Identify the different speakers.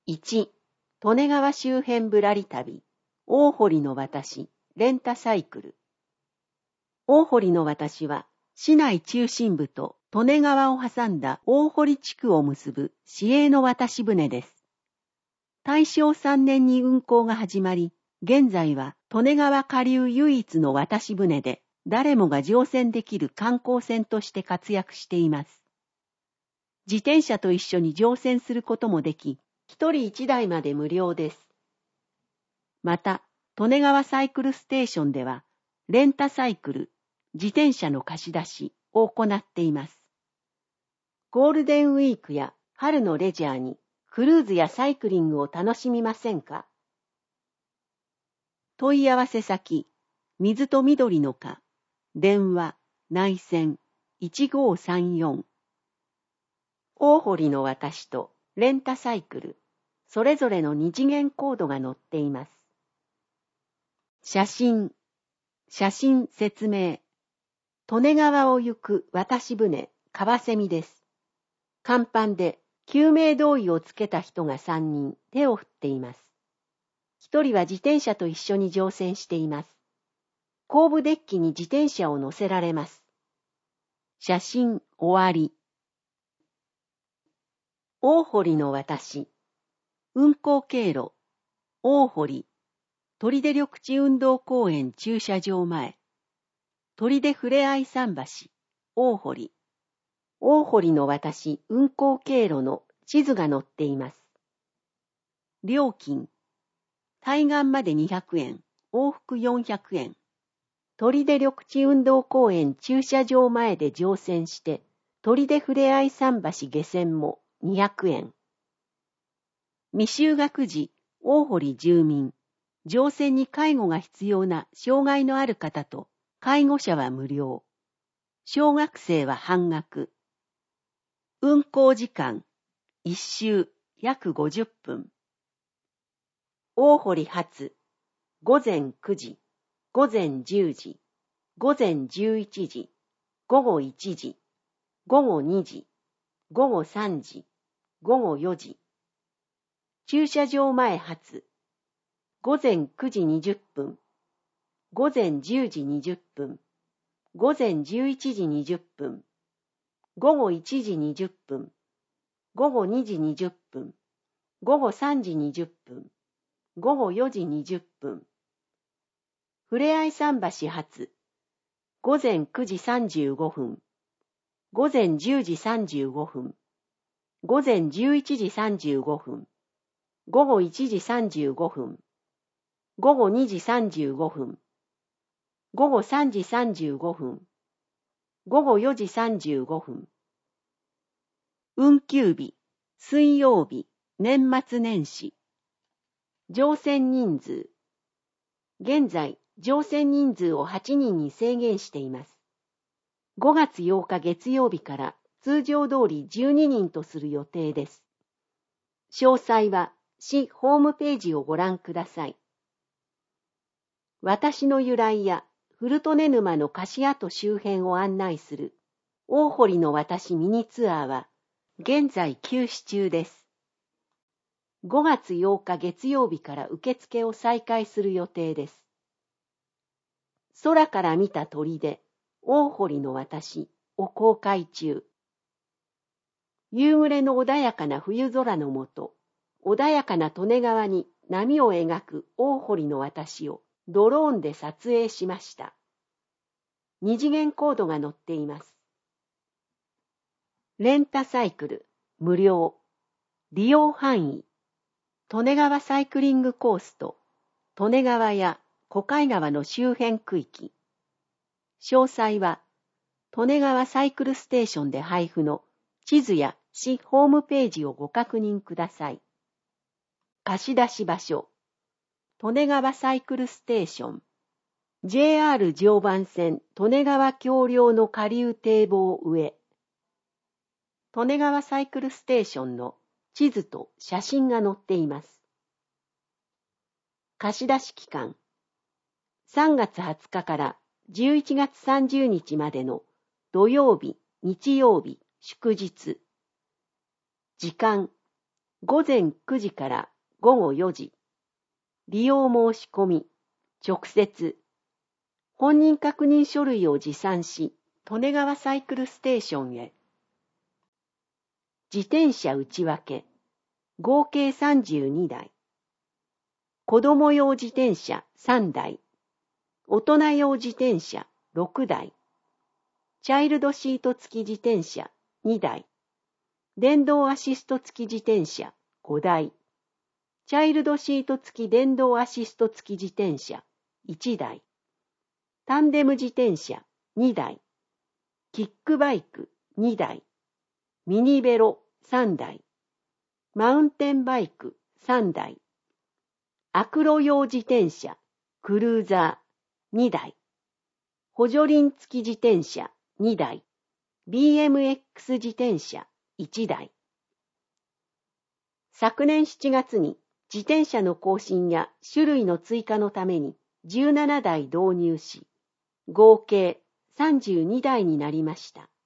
Speaker 1: 1、利根川周辺ぶらり旅、大堀の私、レンタサイクル。大堀の私は、市内中心部と利根川を挟んだ大堀地区を結ぶ市営の渡し船です。大正3年に運航が始まり、現在は利根川下流唯一の渡し船で、誰もが乗船できる観光船として活躍しています。自転車と一緒に乗船することもでき、一人一台まで無料です。また、利根川サイクルステーションでは、レンタサイクル、自転車の貸し出しを行っています。ゴールデンウィークや春のレジャーにクルーズやサイクリングを楽しみませんか？問い合わせ先、水と緑の課、電話、内線、1534。大堀の私とレンタサイクル、それぞれの二次元コードが載っています。写真説明。利根川を行く渡し船、川蝉です。甲板で救命胴衣をつけた人が3人手を振っています。1人は自転車と一緒に乗船しています。後部デッキに自転車を乗せられます。写真終わり。大堀の私。運航経路。大堀。砦緑地運動公園駐車場前。砦ふれあい桟橋。大堀。大堀の私運航経路の地図が載っています。料金。対岸まで200円、往復400円。砦緑地運動公園駐車場前で乗船して、砦ふれあい桟橋下船も200円。未就学児、大堀住民。乗船に介護が必要な障害のある方と、介護者は無料。小学生は半額。運航時間、1周約50分。大堀発、午前9時、午前10時、午前11時、午後1時、午後2時、午後3時、午後4時。駐車場前発、午前9時20分、午前10時20分、午前11時20分、午後1時20分、午後2時20分、午後3時20分、午後4時20分。ふれあい桟橋発、午前9時35分、午前10時35分、午前11時35分、午後1時35分、午後2時35分、午後3時35分、午後4時35分。運休日、水曜日、年末年始。乗船人数。現在、乗船人数を8人に制限しています。5月8日月曜日から通常通り12人とする予定です。詳細は市ホームページをご覧ください。私の由来や古利根沼の貸跡周辺を案内する大堀の私ミニツアーは現在休止中です。5月8日月曜日から受付を再開する予定です。空から見た砦、大堀の私を公開中。夕暮れの穏やかな冬空の下、穏やかな利根川に波を描く大堀の私をドローンで撮影しました。二次元コードが載っています。レンタサイクル、無料。利用範囲。利根川サイクリングコースと、利根川や小海川の周辺区域。詳細は、利根川サイクルステーションで配布の地図や市ホームページをご確認ください。貸し出し場所。利根川サイクルステーション。JR 常磐線利根川橋梁の下流堤防上。利根川サイクルステーションの地図と写真が載っています。貸し出し期間。3月20日から11月30日までの土曜日、日曜日、祝日。時間午前9時から午後4時。利用申し込み、直接。本人確認書類を持参し、利根川サイクルステーションへ。自転車内訳。合計32台。子供用自転車3台。大人用自転車6台。チャイルドシート付き自転車2台。電動アシスト付き自転車5台。チャイルドシート付き電動アシスト付き自転車1台。タンデム自転車2台。キックバイク2台。ミニベロ3台。マウンテンバイク3台。アクロ用自転車、クルーザー2台。補助輪付き自転車2台。BMX 自転車1台。昨年7月に自転車の更新や種類の追加のために17台導入し、合計32台になりました。